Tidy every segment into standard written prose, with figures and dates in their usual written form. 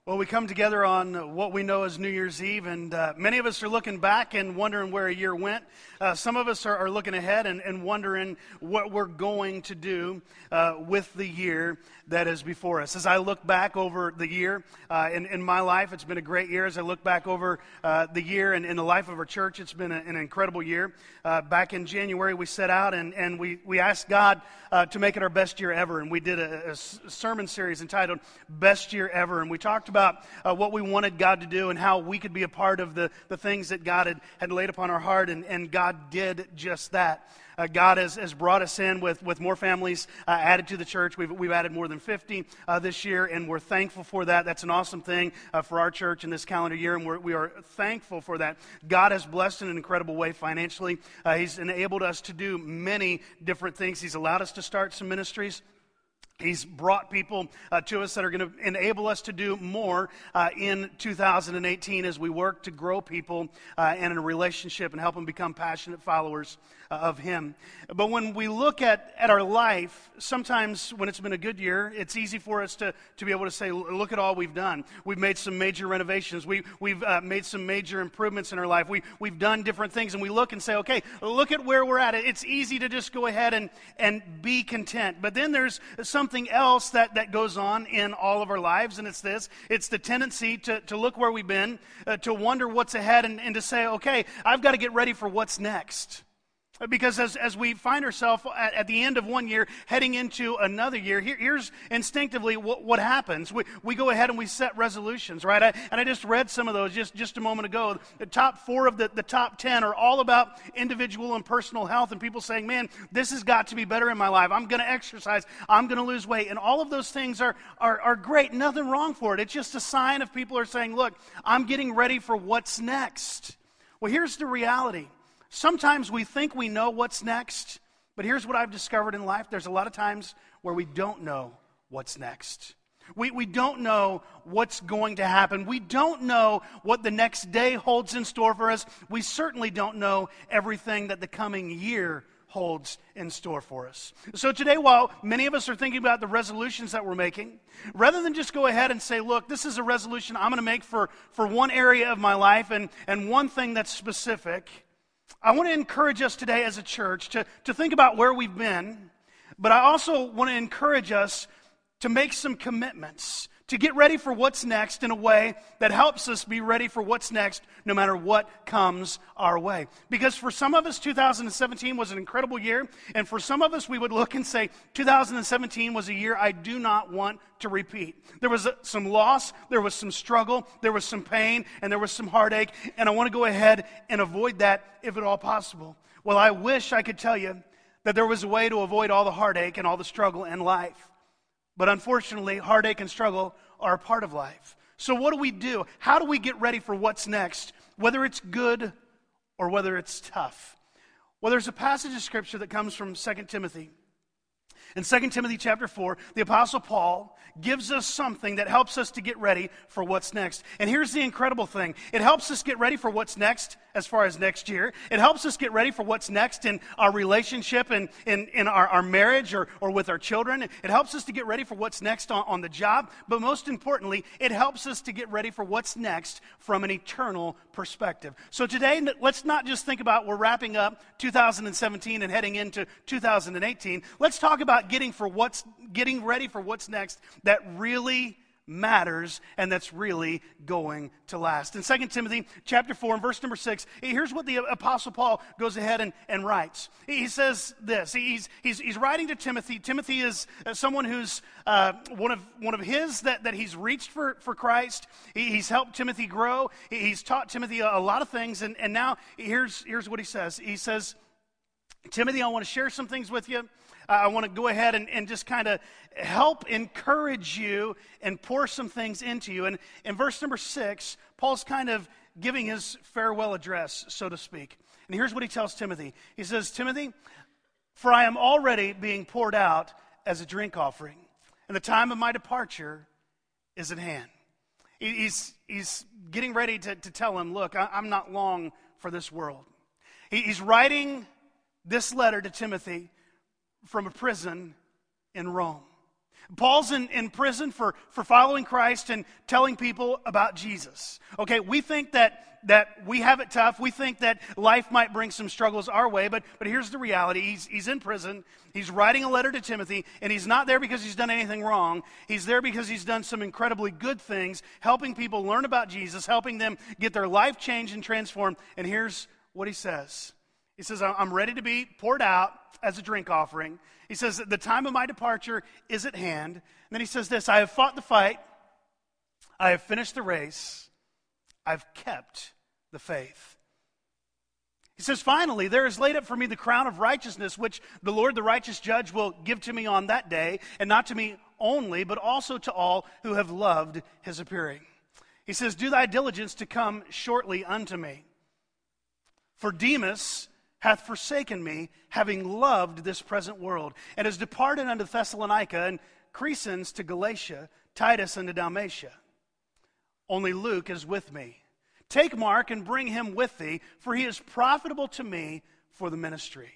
Well, we come together on what we know as New Year's Eve, and many of us are looking back and wondering where a year went. Some of us are looking ahead and wondering what we're going to do with the year that is before us. As I look back over the year in my life, it's been a great year. As I look back over the year and in the life of our church, it's been an incredible year. Back in January, we set out and we asked God to make it our best year ever, and we did a sermon series entitled Best Year Ever, and we talked about what we wanted God to do and how we could be a part of the things that God had laid upon our heart, and God did just that. God has brought us in with more families added to the church. We've added more than 50 this year, and we're thankful for that. That's an awesome thing for our church in this calendar year, and we are thankful for that. God has blessed in an incredible way financially. He's enabled us to do many different things. He's allowed us to start some ministries. He's brought people to us that are going to enable us to do more in 2018 as we work to grow people in a relationship and help them become passionate followers of Him. But when we look at our life, sometimes when it's been a good year, it's easy for us to be able to say, look at all we've done. We've made some major renovations. We've made some major improvements in our life. We've done different things, and we look and say, okay, look at where we're at. It's easy to just go ahead and be content. But then there's something else that goes on in all of our lives, and it's this. It's the tendency to look where we've been, to wonder what's ahead, and to say, okay, I've got to get ready for what's next. Because as we find ourselves at the end of one year, heading into another year, here's instinctively what happens. We go ahead and we set resolutions, right? I just read some of those just a moment ago. The top 4 of the top 10 are all about individual and personal health, and people saying, man, this has got to be better in my life. I'm going to exercise. I'm going to lose weight. And all of those things are great. Nothing wrong for it. It's just a sign of people are saying, look, I'm getting ready for what's next. Well, here's the reality. Sometimes we think we know what's next, but here's what I've discovered in life. There's a lot of times where we don't know what's next. We don't know what's going to happen. We don't know what the next day holds in store for us. We certainly don't know everything that the coming year holds in store for us. So today, while many of us are thinking about the resolutions that we're making, rather than just go ahead and say, look, this is a resolution I'm going to make for one area of my life and one thing that's specific, I want to encourage us today as a church to think about where we've been, but I also want to encourage us to make some commitments, to get ready for what's next in a way that helps us be ready for what's next no matter what comes our way. Because for some of us, 2017 was an incredible year, and for some of us, we would look and say, 2017 was a year I do not want to repeat. There was some loss, there was some struggle, there was some pain, and there was some heartache, and I want to go ahead and avoid that if at all possible. Well, I wish I could tell you that there was a way to avoid all the heartache and all the struggle in life. But unfortunately, heartache and struggle are a part of life. So what do we do? How do we get ready for what's next, whether it's good or whether it's tough? Well, there's a passage of Scripture that comes from 2 Timothy. In 2 Timothy chapter 4, the Apostle Paul gives us something that helps us to get ready for what's next. And here's the incredible thing. It helps us get ready for what's next as far as next year. It helps us get ready for what's next in our relationship and in our marriage or with our children. It helps us to get ready for what's next on the job. But most importantly, it helps us to get ready for what's next from an eternal perspective. So today, let's not just think about we're wrapping up 2017 and heading into 2018. Let's talk about getting ready for what's next that really matters and that's really going to last. In 2 Timothy chapter 4 and verse number 6, here's what the Apostle Paul goes ahead and writes. He says this. He's writing to Timothy. Timothy is someone who's one of his that he's reached for Christ. He's helped Timothy grow. He's taught Timothy a lot of things, and now here's what he says. He says, Timothy, I want to share some things with you. I want to go ahead and just kind of help encourage you and pour some things into you. And in verse number 6, Paul's kind of giving his farewell address, so to speak. And here's what he tells Timothy. He says, Timothy, for I am already being poured out as a drink offering, and the time of my departure is at hand. He's getting ready to tell him, look, I'm not long for this world. He's writing this letter to Timothy from a prison in Rome. Paul's in prison for following Christ and telling people about Jesus. Okay, we think that we have it tough. We think that life might bring some struggles our way, but here's the reality. He's in prison. He's writing a letter to Timothy, and he's not there because he's done anything wrong. He's there because he's done some incredibly good things, helping people learn about Jesus, helping them get their life changed and transformed. And here's what he says. He says, I'm ready to be poured out as a drink offering. He says, the time of my departure is at hand. And then he says this, I have fought the fight. I have finished the race. I've kept the faith. He says, finally, there is laid up for me the crown of righteousness, which the Lord, the righteous judge, will give to me on that day, and not to me only, but also to all who have loved his appearing. He says, do thy diligence to come shortly unto me. For Demas hath forsaken me, having loved this present world, and has departed unto Thessalonica, and Crescens to Galatia, Titus unto Dalmatia. Only Luke is with me. Take Mark and bring him with thee, for he is profitable to me for the ministry.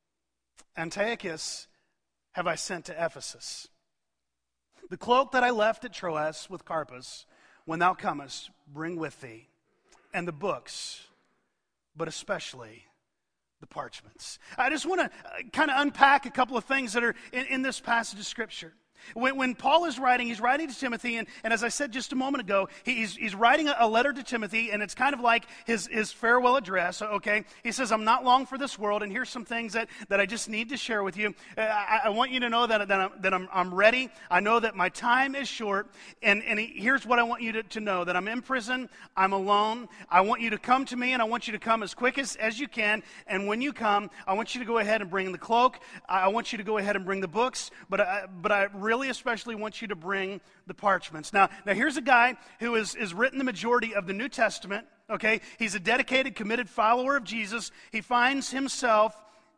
Antiochus have I sent to Ephesus. The cloak that I left at Troas with Carpus, when thou comest, bring with thee, and the books, but especially the parchments. I just want to kind of unpack a couple of things that are in this passage of Scripture. When Paul is writing, he's writing to Timothy, and as I said just a moment ago, he's writing a letter to Timothy, and it's kind of like his farewell address, okay? He says, I'm not long for this world, and here's some things that I just need to share with you. I want you to know that I'm ready. I know that my time is short, and here's what I want you to know, that I'm in prison, I'm alone. I want you to come to me, and I want you to come as quick as you can, and when you come, I want you to go ahead and bring the cloak. I want you to go ahead and bring the books, but I really especially want you to bring the parchments. Now here's a guy who has written the majority of the New Testament, okay? He's a dedicated, committed follower of Jesus. He finds himself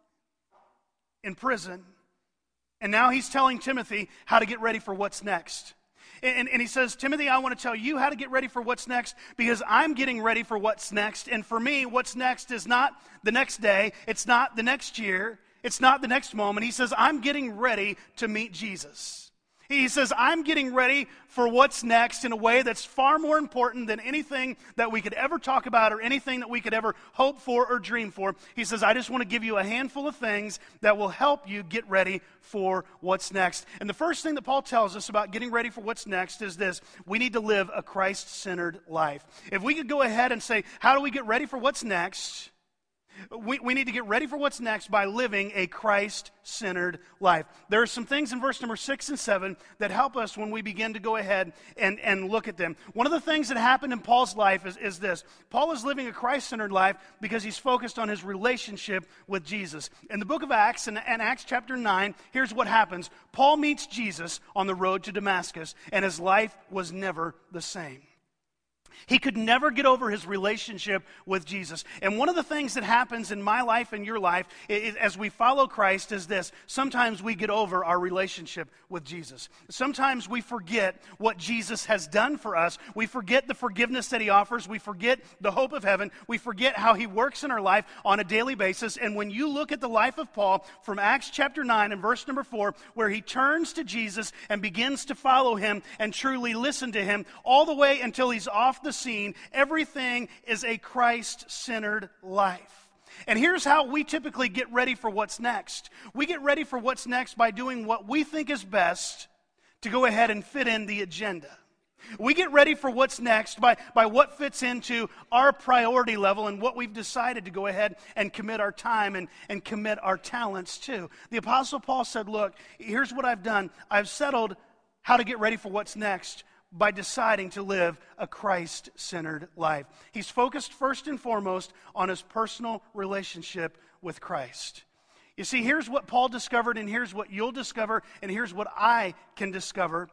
in prison, and now he's telling Timothy how to get ready for what's next. And he says, Timothy, I want to tell you how to get ready for what's next, because I'm getting ready for what's next. And for me, what's next is not the next day. It's not the next year. It's not the next moment. He says, I'm getting ready to meet Jesus. He says, I'm getting ready for what's next in a way that's far more important than anything that we could ever talk about or anything that we could ever hope for or dream for. He says, I just want to give you a handful of things that will help you get ready for what's next. And the first thing that Paul tells us about getting ready for what's next is this: we need to live a Christ-centered life. If we could go ahead and say, how do we get ready for what's next? We need to get ready for what's next by living a Christ-centered life. There are some things in verse number 6 and 7 that help us when we begin to go ahead and look at them. One of the things that happened in Paul's life is this. Paul is living a Christ-centered life because he's focused on his relationship with Jesus. In the book of Acts, in Acts chapter 9, here's what happens. Paul meets Jesus on the road to Damascus, and his life was never the same. He could never get over his relationship with Jesus. And one of the things that happens in my life and your life as we follow Christ is this: sometimes we get over our relationship with Jesus. Sometimes we forget what Jesus has done for us. We forget the forgiveness that he offers. We forget the hope of heaven. We forget how he works in our life on a daily basis. And when you look at the life of Paul from Acts chapter 9 and verse number 4, where he turns to Jesus and begins to follow him and truly listen to him all the way until he's off the scene, everything is a Christ-centered life. And here's how we typically get ready for what's next. We get ready for what's next by doing what we think is best to go ahead and fit in the agenda. We get ready for what's next by what fits into our priority level and what we've decided to go ahead and commit our time and commit our talents to. The Apostle Paul said, look, here's what I've done. I've settled how to get ready for what's next by deciding to live a Christ-centered life. He's focused first and foremost on his personal relationship with Christ. You see, here's what Paul discovered, and here's what you'll discover, and here's what I can discover,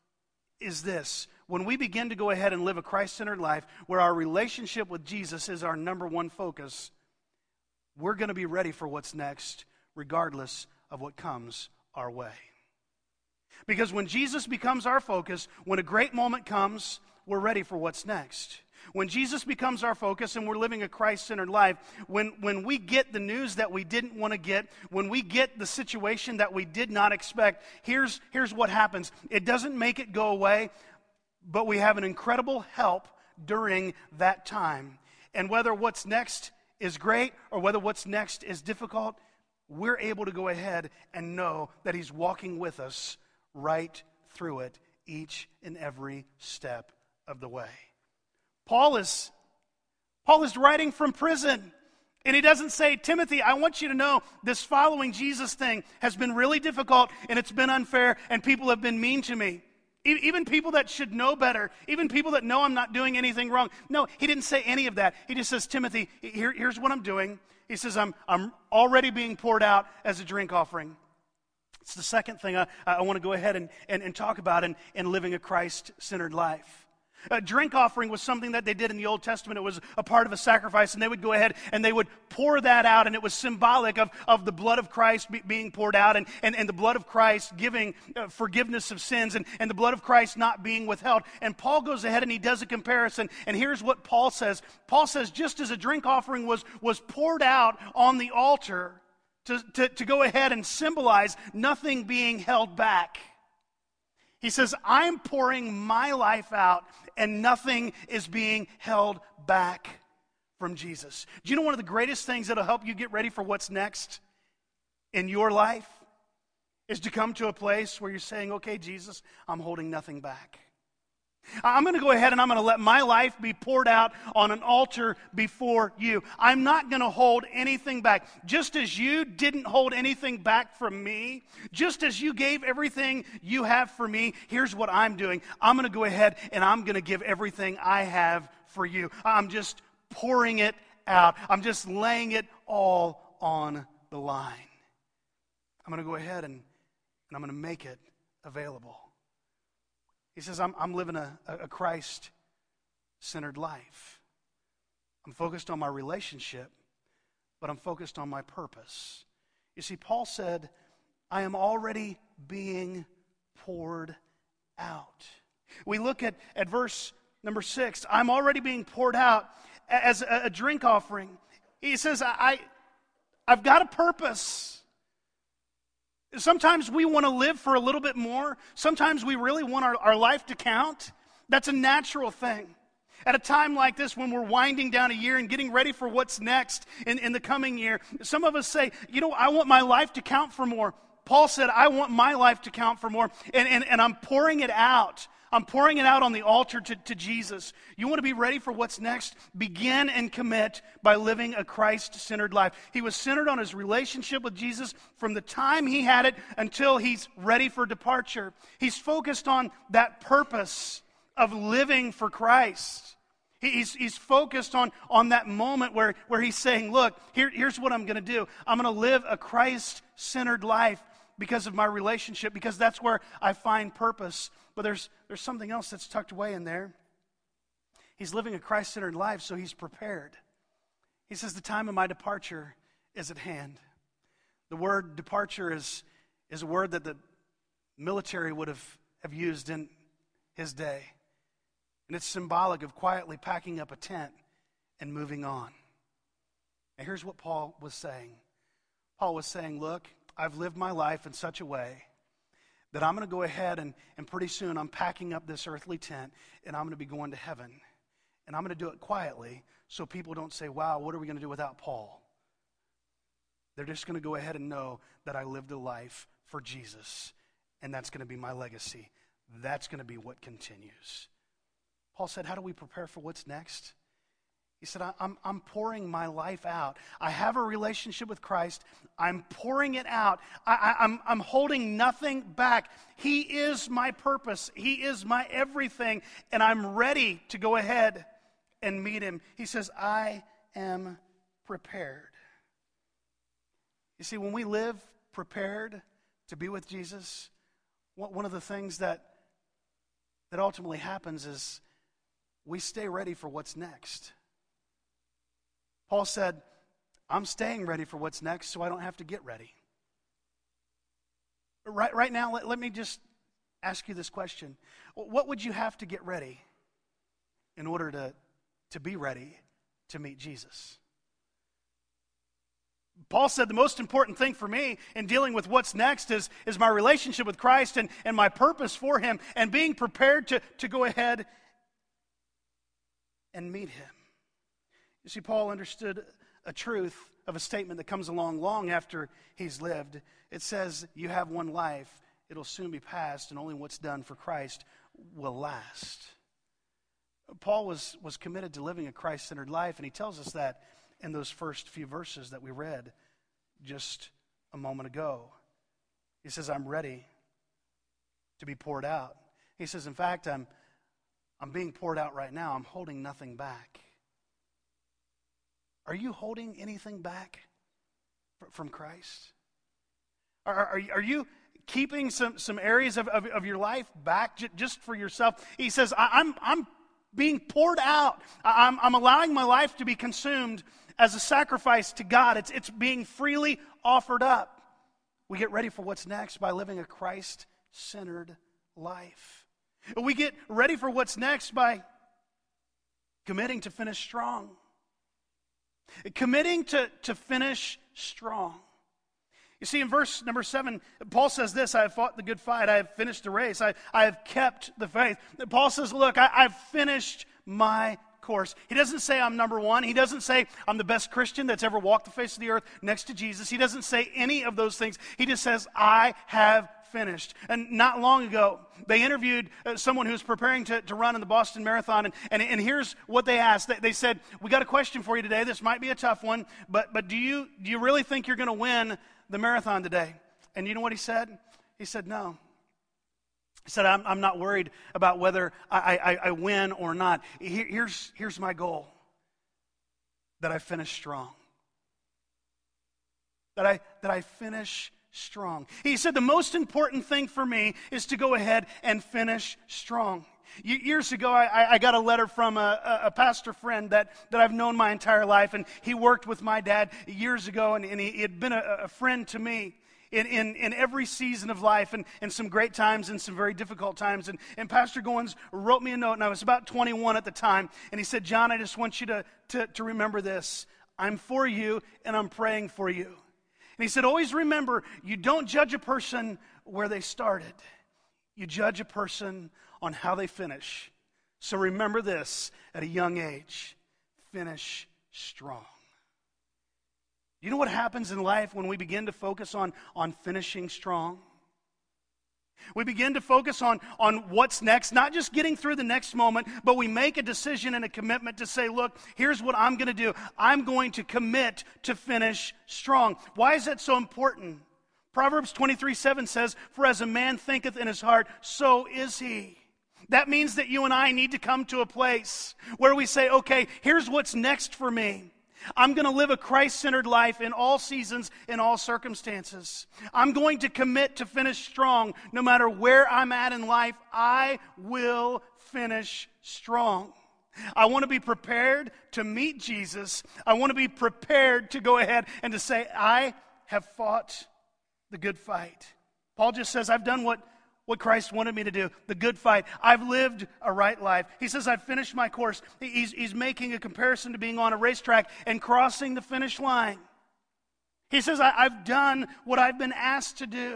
is this: when we begin to go ahead and live a Christ-centered life where our relationship with Jesus is our number one focus, we're going to be ready for what's next regardless of what comes our way. Because when Jesus becomes our focus, when a great moment comes, we're ready for what's next. When Jesus becomes our focus and we're living a Christ-centered life, when we get the news that we didn't want to get, when we get the situation that we did not expect, here's what happens. It doesn't make it go away, but we have an incredible help during that time. And whether what's next is great or whether what's next is difficult, we're able to go ahead and know that He's walking with us right through it each and every step of the way. Paul is writing from prison, and he doesn't say, Timothy, I want you to know this following Jesus thing has been really difficult, and it's been unfair, and people have been mean to me. Even people that should know better, even people that know I'm not doing anything wrong. No, he didn't say any of that. He just says, Timothy, here's what I'm doing. He says, I'm already being poured out as a drink offering. It's the second thing I want to go ahead and talk about in living a Christ-centered life. A drink offering was something that they did in the Old Testament. It was a part of a sacrifice, and they would go ahead and they would pour that out, and it was symbolic of the blood of Christ being poured out, and the blood of Christ giving forgiveness of sins, and the blood of Christ not being withheld. And Paul goes ahead and he does a comparison, and here's what Paul says. Paul says, just as a drink offering was poured out on the altar to go ahead and symbolize nothing being held back, he says, I'm pouring my life out and nothing is being held back from Jesus. Do you know one of the greatest things that'll help you get ready for what's next in your life is to come to a place where you're saying, okay, Jesus, I'm holding nothing back. I'm going to go ahead and I'm going to let my life be poured out on an altar before you. I'm not going to hold anything back. Just as you didn't hold anything back from me, just as you gave everything you have for me, here's what I'm doing. I'm going to go ahead and I'm going to give everything I have for you. I'm just pouring it out. I'm just laying it all on the line. I'm going to go ahead and I'm going to make it available. He says, I'm living a Christ-centered life. I'm focused on my relationship, but I'm focused on my purpose. You see, Paul said, I am already being poured out. We look at verse number 6. I'm already being poured out as a drink offering. He says, I've got a purpose. Sometimes we want to live for a little bit more. Sometimes we really want our life to count. That's a natural thing. At a time like this, when we're winding down a year and getting ready for what's next in the coming year, some of us say, I want my life to count for more. Paul said, I want my life to count for more, and I'm pouring it out. I'm pouring it out on the altar to Jesus. You want to be ready for what's next? Begin and commit by living a Christ-centered life. He was centered on his relationship with Jesus from the time he had it until he's ready for departure. He's focused on that purpose of living for Christ. He's focused on that moment where he's saying, look, here's what I'm going to do. I'm going to live a Christ-centered life because of my relationship, because that's where I find purpose. But there's something else that's tucked away in there. He's living a Christ-centered life, so he's prepared. He says, the time of my departure is at hand. The word departure is a word that the military would have used in his day. And it's symbolic of quietly packing up a tent and moving on. And here's what Paul was saying. Paul was saying, look, I've lived my life in such a way that I'm going to go ahead and pretty soon I'm packing up this earthly tent and I'm going to be going to heaven. And I'm going to do it quietly so people don't say, wow, what are we going to do without Paul? They're just going to go ahead and know that I lived a life for Jesus, and that's going to be my legacy. That's going to be what continues. Paul said, how do we prepare for what's next? He said, I'm pouring my life out. I have a relationship with Christ. I'm pouring it out. I'm holding nothing back. He is my purpose. He is my everything. And I'm ready to go ahead and meet him. He says, I am prepared. You see, when we live prepared to be with Jesus, one of the things that ultimately happens is we stay ready for what's next. Paul said, I'm staying ready for what's next so I don't have to get ready. Right now, let me just ask you this question. What would you have to get ready in order to be ready to meet Jesus. Paul said the most important thing for me in dealing with what's next is my relationship with Christ and my purpose for Him and being prepared to go ahead and meet Him. You see, Paul understood a truth of a statement that comes along long after he's lived. It says, you have one life, it'll soon be past, and only what's done for Christ will last. Paul was committed to living a Christ-centered life, and he tells us that in those first few verses that we read just a moment ago. He says, I'm ready to be poured out. He says, in fact, I'm being poured out right now. I'm holding nothing back. Are you holding anything back from Christ? Are you keeping some areas of your life back just for yourself? He says, I'm being poured out. I'm allowing my life to be consumed as a sacrifice to God. It's being freely offered up. We get ready for what's next by living a Christ-centered life. We get ready for what's next by committing to finish strong. Committing to finish strong. You see, in verse number 7, Paul says this, I have fought the good fight, I have finished the race, I have kept the faith. Paul says, look, I've finished my course. He doesn't say I'm number one. He doesn't say I'm the best Christian that's ever walked the face of the earth next to Jesus. He doesn't say any of those things. He just says, I have finished. And not long ago, they interviewed someone who was preparing to run in the Boston Marathon, and here's what they asked. They said, we got a question for you today. This might be a tough one, but do you really think you're going to win the marathon today? And you know what he said? He said, no. He said, I'm not worried about whether I win or not. Here's my goal, that I finish strong. That I finish strong. He said, the most important thing for me is to go ahead and finish strong. Years ago, I got a letter from a pastor friend that I've known my entire life, and he worked with my dad years ago, and he had been a friend to me in every season of life, and some great times and some very difficult times. And Pastor Goins wrote me a note, and I was about 21 at the time, and he said, John, I just want you to remember this. I'm for you, and I'm praying for you. And he said, always remember, you don't judge a person where they started. You judge a person on how they finish. So remember this at a young age. Finish strong. You know what happens in life when we begin to focus on finishing strong? We begin to focus on what's next, not just getting through the next moment, but we make a decision and a commitment to say, look, here's what I'm going to do. I'm going to commit to finish strong. Why is that so important? Proverbs 23:7 says, for as a man thinketh in his heart, so is he. That means that you and I need to come to a place where we say, okay, here's what's next for me. I'm going to live a Christ-centered life in all seasons, in all circumstances. I'm going to commit to finish strong. No matter where I'm at in life, I will finish strong. I want to be prepared to meet Jesus. I want to be prepared to go ahead and to say, I have fought the good fight. Paul just says, I've done what Christ wanted me to do, the good fight. I've lived a right life. He says, I've finished my course. He's making a comparison to being on a racetrack and crossing the finish line. He says, I've done what I've been asked to do.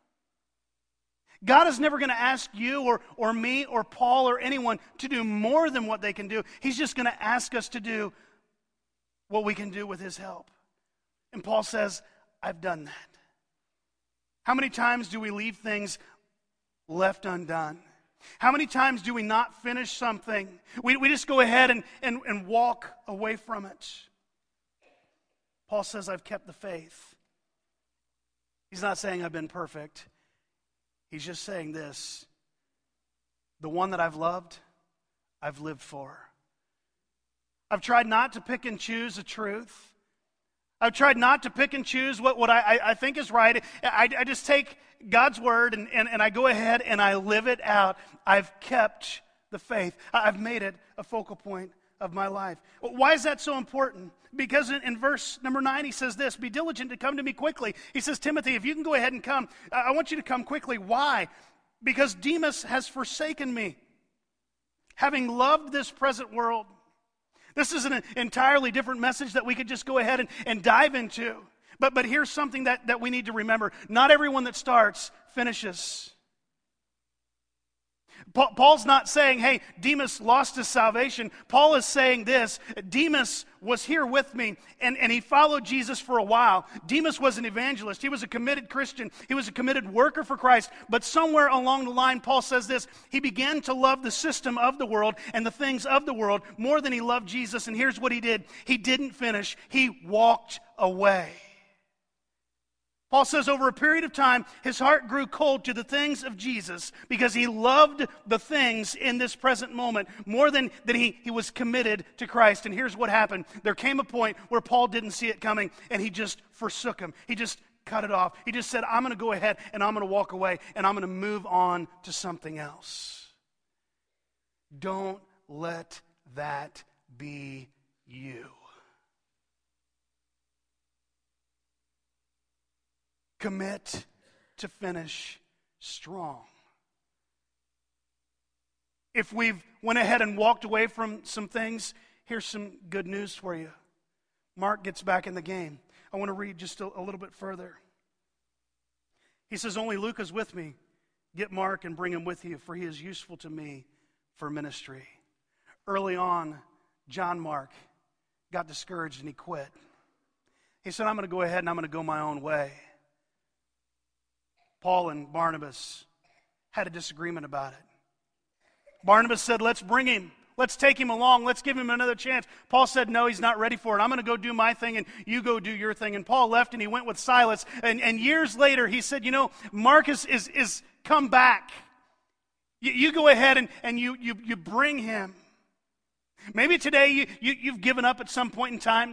God is never going to ask you or me or Paul or anyone to do more than what they can do. He's just going to ask us to do what we can do with His help. And Paul says, I've done that. How many times do we leave things left undone? How many times do we not finish something? We just go ahead and walk away from it. Paul says, I've kept the faith. He's not saying I've been perfect. He's just saying this. The one that I've loved, I've lived for. I've tried not to pick and choose the truth. I've tried not to pick and choose what I think is right. I just take God's word and I go ahead and I live it out. I've kept the faith. I've made it a focal point of my life. Why is that so important? Because in verse number 9 he says this, be diligent to come to me quickly. He says, Timothy, if you can go ahead and come, I want you to come quickly. Why? Because Demas has forsaken me, having loved this present world. This is an entirely different message that we could just go ahead and dive into. But here's something that we need to remember. Not everyone that starts finishes. Paul's not saying, hey, Demas lost his salvation. Paul is saying this: Demas was here with me, and he followed Jesus for a while. Demas was an evangelist. He was a committed Christian. He was a committed worker for Christ. But somewhere along the line, Paul says this: he began to love the system of the world and the things of the world more than he loved Jesus. And here's what he did. He didn't finish. He walked away. Paul says over a period of time, his heart grew cold to the things of Jesus because he loved the things in this present moment more than he was committed to Christ. And here's what happened. There came a point where Paul didn't see it coming, and he just forsook him. He just cut it off. He just said, I'm going to go ahead and I'm going to walk away and I'm going to move on to something else. Don't let that be you. Commit to finish strong. If we've went ahead and walked away from some things, here's some good news for you. Mark gets back in the game. I want to read just a little bit further. He says, only Luke is with me. Get Mark and bring him with you, for he is useful to me for ministry. Early on, John Mark got discouraged and he quit. He said, I'm going to go ahead and I'm going to go my own way. Paul and Barnabas had a disagreement about it. Barnabas said, let's bring him. Let's take him along. Let's give him another chance. Paul said, no, he's not ready for it. I'm going to go do my thing and you go do your thing. And Paul left and he went with Silas. And years later, he said, Marcus is come back. You go ahead and you bring him. Maybe today you've given up at some point in time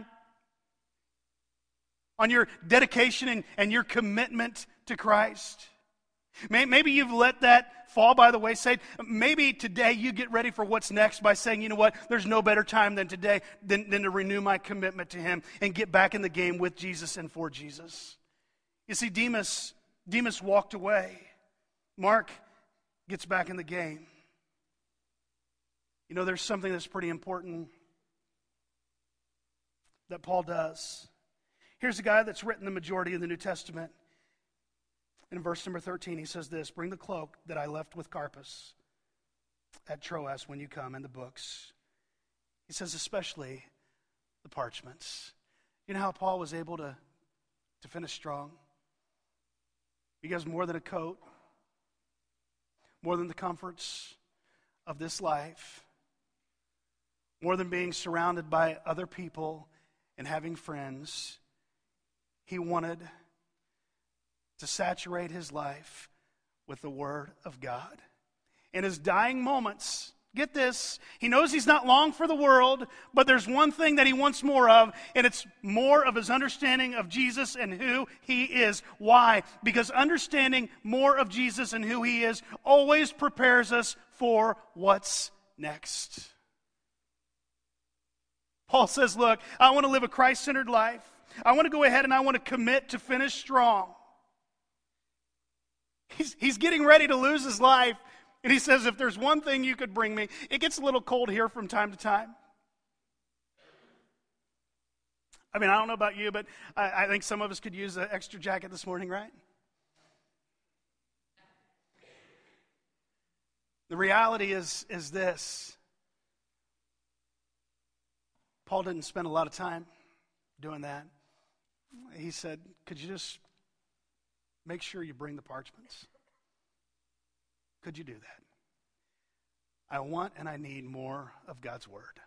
on your dedication and your commitment to Christ. Maybe you've let that fall by the wayside. Maybe today you get ready for what's next by saying, you know what, there's no better time than today than to renew my commitment to Him and get back in the game with Jesus and for Jesus. You see, Demas walked away. Mark gets back in the game. There's something that's pretty important that Paul does. Here's a guy that's written the majority of the New Testament. In verse number 13, he says this: bring the cloak that I left with Carpus at Troas when you come, and the books. He says especially the parchments. You know how Paul was able to finish strong? Because more than a coat, more than the comforts of this life, more than being surrounded by other people and having friends, he wanted to saturate his life with the Word of God. In his dying moments, get this, he knows he's not long for the world, but there's one thing that he wants more of, and it's more of his understanding of Jesus and who He is. Why? Because understanding more of Jesus and who He is always prepares us for what's next. Paul says, look, I want to live a Christ-centered life. I want to go ahead and I want to commit to finish strong. He's getting ready to lose his life. And he says, if there's one thing you could bring me, it gets a little cold here from time to time. I don't know about you, but I think some of us could use an extra jacket this morning, right? The reality is this. Paul didn't spend a lot of time doing that. He said, could you just make sure you bring the parchments? Could you do that? I want and I need more of God's Word.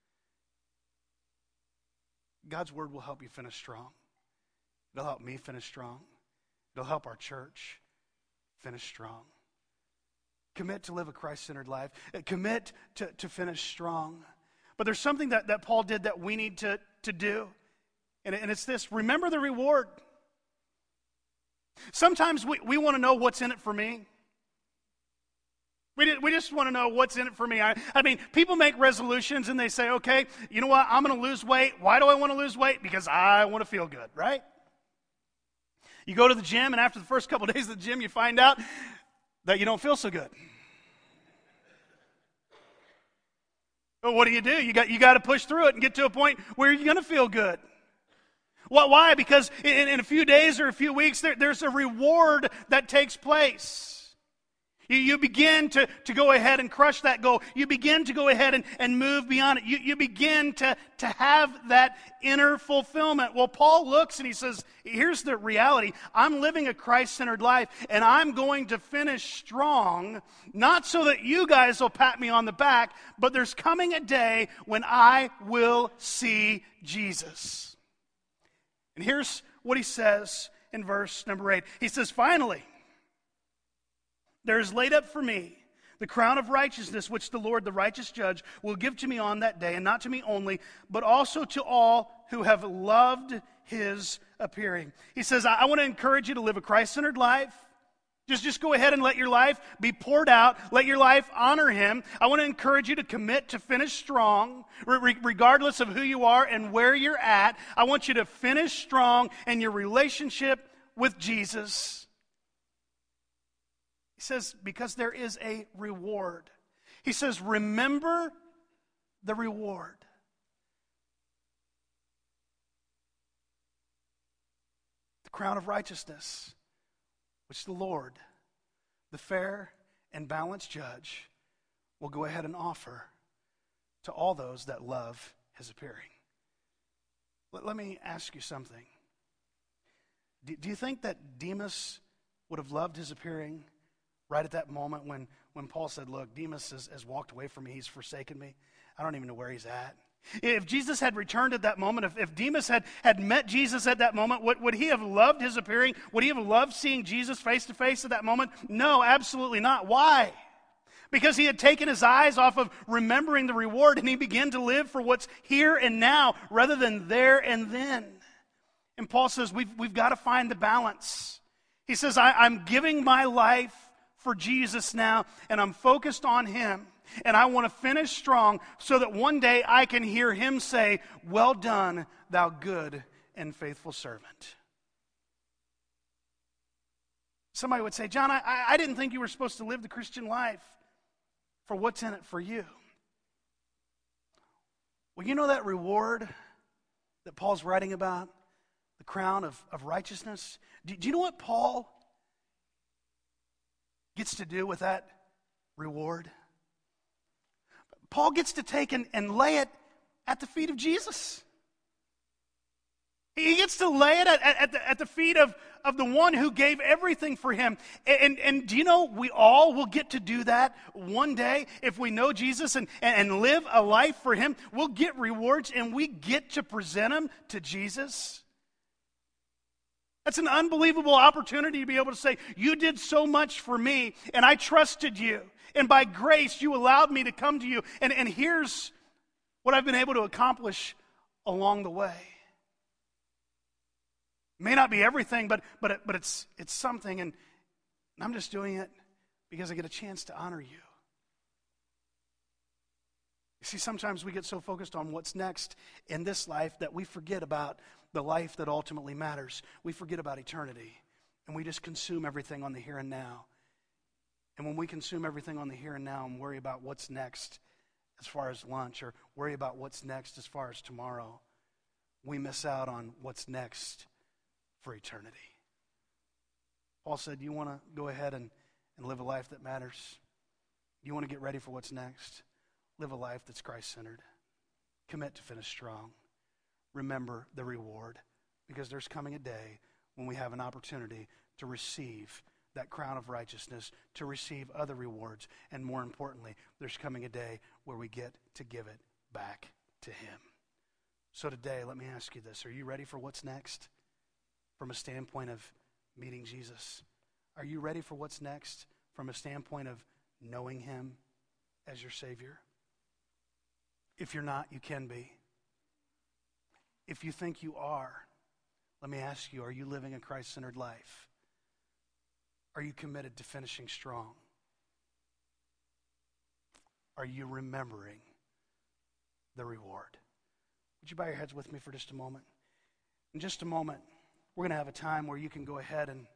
God's Word will help you finish strong. It'll help me finish strong. It'll help our church finish strong. Commit to live a Christ-centered life. Commit to finish strong. But there's something that Paul did that we need to do. And it's this: remember the reward. Sometimes we want to know what's in it for me. We just want to know what's in it for me. People make resolutions and they say, okay, you know what, I'm going to lose weight. Why do I want to lose weight? Because I want to feel good, right? You go to the gym, and after the first couple of days of the gym, you find out that you don't feel so good. But what do? You got to push through it and get to a point where you're going to feel good. Why? Because in a few days or a few weeks, there's a reward that takes place. You begin to go ahead and crush that goal. You begin to go ahead and move beyond it. You begin to have that inner fulfillment. Well, Paul looks and he says, here's the reality. I'm living a Christ-centered life, and I'm going to finish strong, not so that you guys will pat me on the back, but there's coming a day when I will see Jesus. And here's what he says in verse number 8. He says, finally, there is laid up for me the crown of righteousness, which the Lord, the righteous judge, will give to me on that day, and not to me only, but also to all who have loved his appearing. He says, I want to encourage you to live a Christ-centered life. Just go ahead and let your life be poured out. Let your life honor him. I want to encourage you to commit to finish strong, regardless of who you are and where you're at. I want you to finish strong in your relationship with Jesus. He says, because there is a reward. He says, remember the reward. The crown of righteousness, which the Lord, the fair and balanced judge, will go ahead and offer to all those that love his appearing. Let me ask you something. Do you think that Demas would have loved his appearing right at that moment when Paul said, look, Demas has walked away from me, he's forsaken me. I don't even know where he's at. If Jesus had returned at that moment, if Demas had met Jesus at that moment, would he have loved his appearing? Would he have loved seeing Jesus face to face at that moment? No, absolutely not. Why? Because he had taken his eyes off of remembering the reward, and he began to live for what's here and now rather than there and then. And Paul says we've got to find the balance. He says, I'm giving my life for Jesus now, and I'm focused on him, and I want to finish strong so that one day I can hear him say, well done, thou good and faithful servant. Somebody would say, John, I didn't think you were supposed to live the Christian life for what's in it for you. Well, you know that reward that Paul's writing about, the crown of righteousness? Do you know what Paul gets to do with that reward? Paul gets to take and lay it at the feet of Jesus. He gets to lay it at the feet of the one who gave everything for him. And do you know, we all will get to do that one day. If we know Jesus and live a life for him, we'll get rewards and we get to present them to Jesus. That's an unbelievable opportunity to be able to say, you did so much for me, and I trusted you. And by grace, you allowed me to come to you. And here's what I've been able to accomplish along the way. It may not be everything, but it's something, and I'm just doing it because I get a chance to honor you. You see, sometimes we get so focused on what's next in this life that we forget about the life that ultimately matters. We forget about eternity, and we just consume everything on the here and now. And when we consume everything on the here and now and worry about what's next as far as lunch, or worry about what's next as far as tomorrow, we miss out on what's next for eternity. Paul said, you want to go ahead and live a life that matters? You want to get ready for what's next? Live a life that's Christ-centered. Commit to finish strong. Remember the reward, because there's coming a day when we have an opportunity to receive that crown of righteousness, to receive other rewards, and more importantly, there's coming a day where we get to give it back to him. So today, let me ask you this. Are you ready for what's next from a standpoint of meeting Jesus? Are you ready for what's next from a standpoint of knowing him as your Savior? If you're not, you can be. If you think you are, let me ask you, are you living a Christ-centered life? Are you committed to finishing strong? Are you remembering the reward? Would you bow your heads with me for just a moment? In just a moment, we're going to have a time where you can go ahead and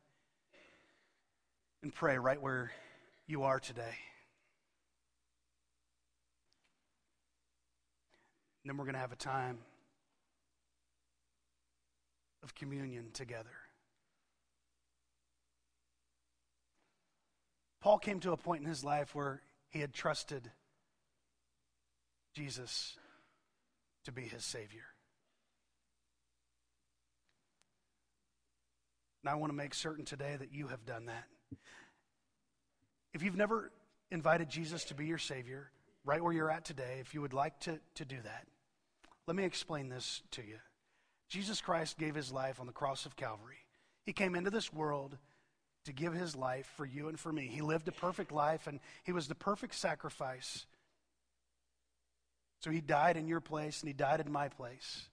pray right where you are today. And then we're going to have a time of communion together. Paul came to a point in his life where he had trusted Jesus to be his Savior. And I want to make certain today that you have done that. If you've never invited Jesus to be your Savior, right where you're at today, if you would like to do that, let me explain this to you. Jesus Christ gave his life on the cross of Calvary. He came into this world to give his life for you and for me. He lived a perfect life, and he was the perfect sacrifice. So he died in your place, and he died in my place.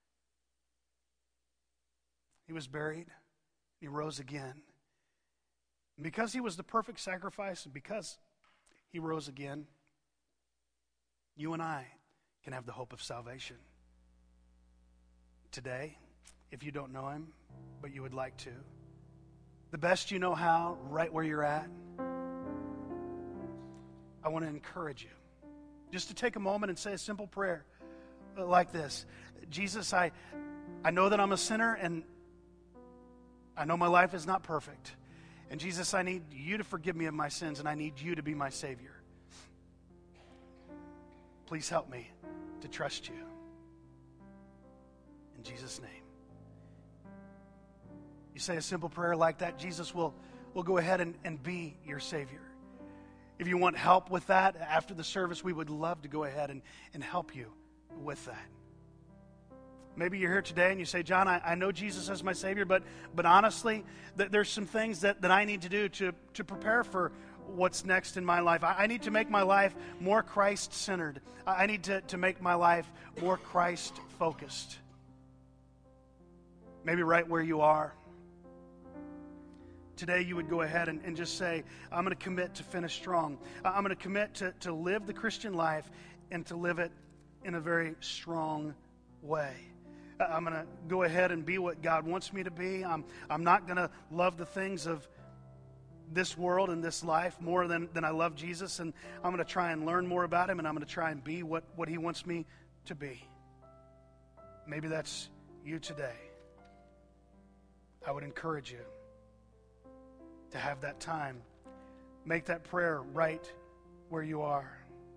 He was buried, and he rose again. And because he was the perfect sacrifice, and because he rose again, you and I can have the hope of salvation. Today, if you don't know him, but you would like to, the best you know how, right where you're at, I want to encourage you just to take a moment and say a simple prayer like this. Jesus, I know that I'm a sinner, and I know my life is not perfect. And Jesus, I need you to forgive me of my sins, and I need you to be my Savior. Please help me to trust you. In Jesus' name. You say a simple prayer like that, Jesus will go ahead and be your Savior. If you want help with that after the service, we would love to go ahead and help you with that. Maybe you're here today and you say, John, I know Jesus as my Savior, but honestly, there's some things that I need to do to prepare for what's next in my life. I need to make my life more Christ-centered. I need to make my life more Christ-focused. Maybe right where you are. Today you would go ahead and just say, I'm going to commit to finish strong. I'm going to commit to live the Christian life and to live it in a very strong way. I'm going to go ahead and be what God wants me to be. I'm not going to love the things of this world and this life more than I love Jesus, and I'm going to try and learn more about him, and I'm going to try and be what he wants me to be. Maybe that's you today. I would encourage you to have that time. Make that prayer right where you are.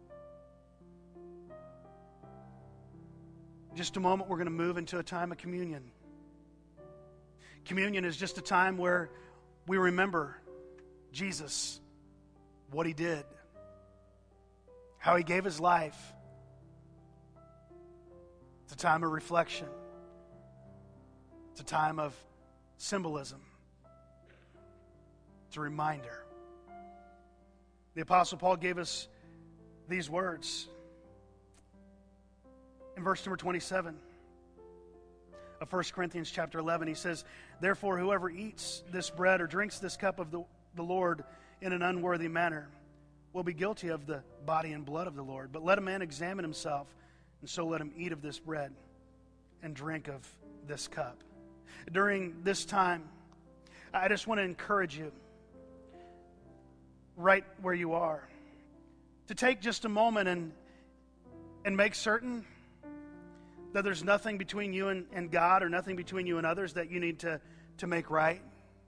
In just a moment, we're going to move into a time of communion. Communion is just a time where we remember Jesus, what he did, how he gave his life. It's a time of reflection. It's a time of symbolism. It's a reminder. The Apostle Paul gave us these words in verse number 27 of 1 Corinthians chapter 11. He says, therefore, whoever eats this bread or drinks this cup of the Lord in an unworthy manner will be guilty of the body and blood of the Lord. But let a man examine himself, and so let him eat of this bread and drink of this cup. During this time, I just want to encourage you, right where you are, to take just a moment and make certain that there's nothing between you and God, or nothing between you and others that you need to make right.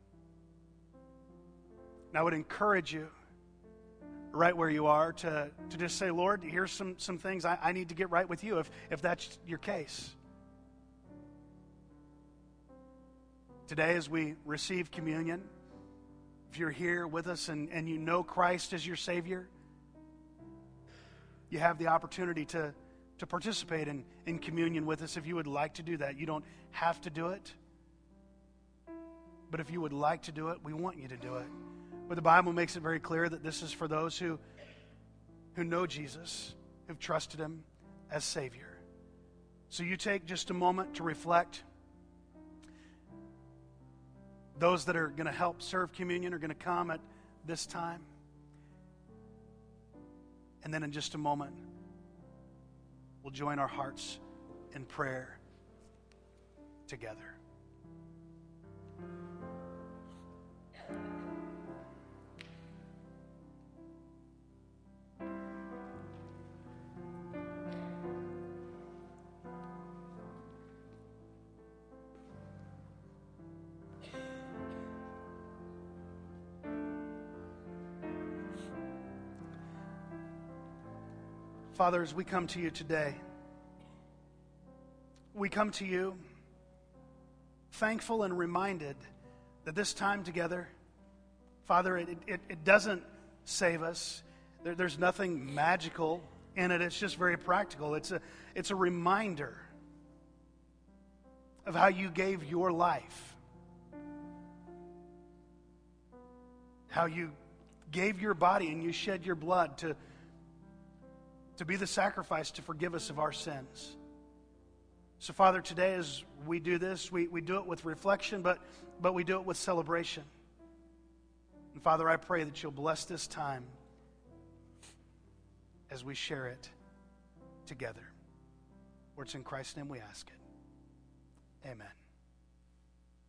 And I would encourage you, right where you are, to just say, Lord, here's some things I need to get right with you, if that's your case. Today, as we receive communion, if you're here with us and you know Christ as your Savior, you have the opportunity to participate in communion with us if you would like to do that. You don't have to do it, but if you would like to do it, we want you to do it. But the Bible makes it very clear that this is for those who know Jesus, who've trusted him as Savior. So you take just a moment to reflect. Those that are going to help serve communion are going to come at this time. And then in just a moment, we'll join our hearts in prayer together. Father, as we come to you today, we come to you thankful and reminded that this time together, Father, it doesn't save us. There's nothing magical in it. It's just very practical. It's a reminder of how you gave your life, how you gave your body and you shed your blood to be the sacrifice to forgive us of our sins. So, Father, today as we do this, we do it with reflection, but we do it with celebration. And Father, I pray that you'll bless this time as we share it together. For it's in Christ's name we ask it. Amen.